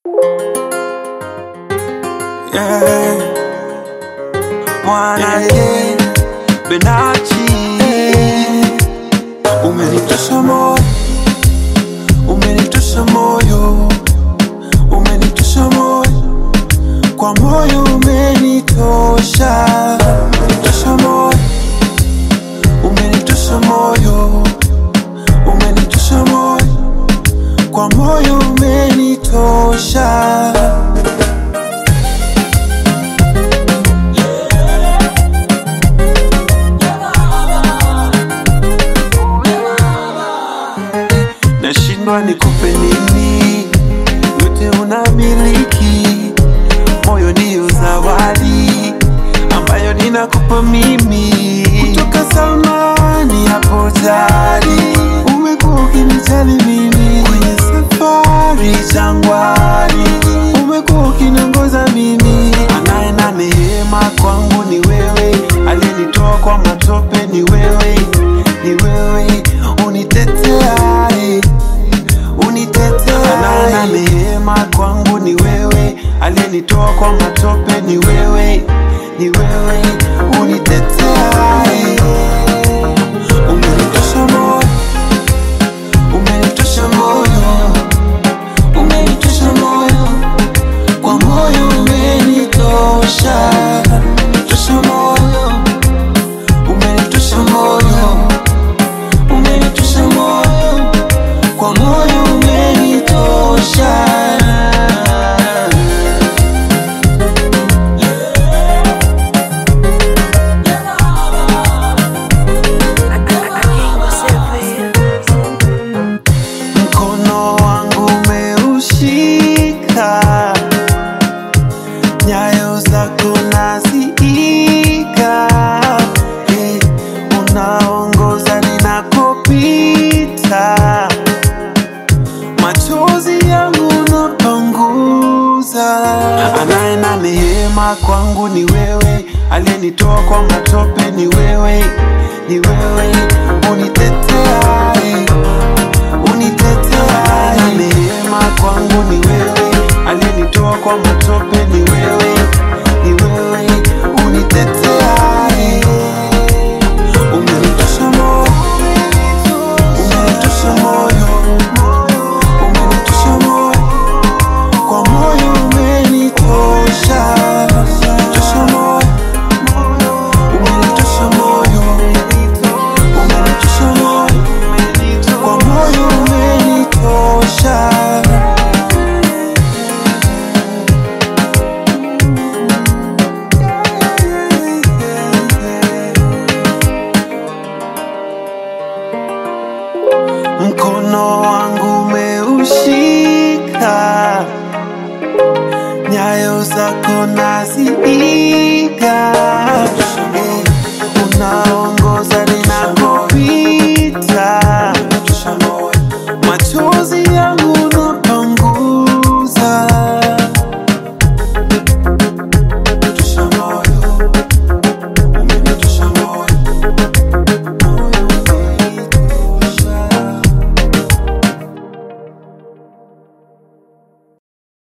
Yeah, mwana ye Benachi, umenitosha moyo, umenitosha moyo, umenitosha moyo, kwa moyo umenitosha, umenitosha moyo, umenitosha moyo, umenitosha moyo, kwa moyo umenitosha. Nashindwa nikupe nini, yote unamiliki. Moyo ndio zawadi ambayo ninakupa mimi, kutoka zamani hapo jadi. Umekuwa ukinijali mimi kwenye safari jangwani, umekuwa ukiniongoza mimi. Anaye na neema kwangu ni wewe, aliyenitoa kwa matope ni wewe, ni wewe unitetea, unitetea. Anaye na neema kwangu ni wewe, aliyenitoa kwa matope ni wewe, ni wewe unitetea. Umenitosha moyo, umenitosha moyo, umenitosha moyo, kwa moyo umenitosha. Umenitosha moyo, umenitosha moyo, umenitosha moyo, kwa moyo umenitosha. Mkono wangu umeushika, nyayo zako naziiga, unaongoza ninakopita, machozi yangu unapanguza. Anaye na neema kwangu ni wewe, aliyenitoa kwa matope ni wewe, ni wewe unitetea, unitetea. Anaye na neema kwangu ni wewe, aliyenitoa kwa matope ni wewe, ni wewe unitetea. Umenitosha moyo, umenitosha moyo, umenitosha moyo, kwa moyo umenitosha. Umenitosha moyo, umenitosha moyo, umenitosha moyo, kwa moyo umenitosha. Mkono wangu umeushika, nyayo zako naziiga, una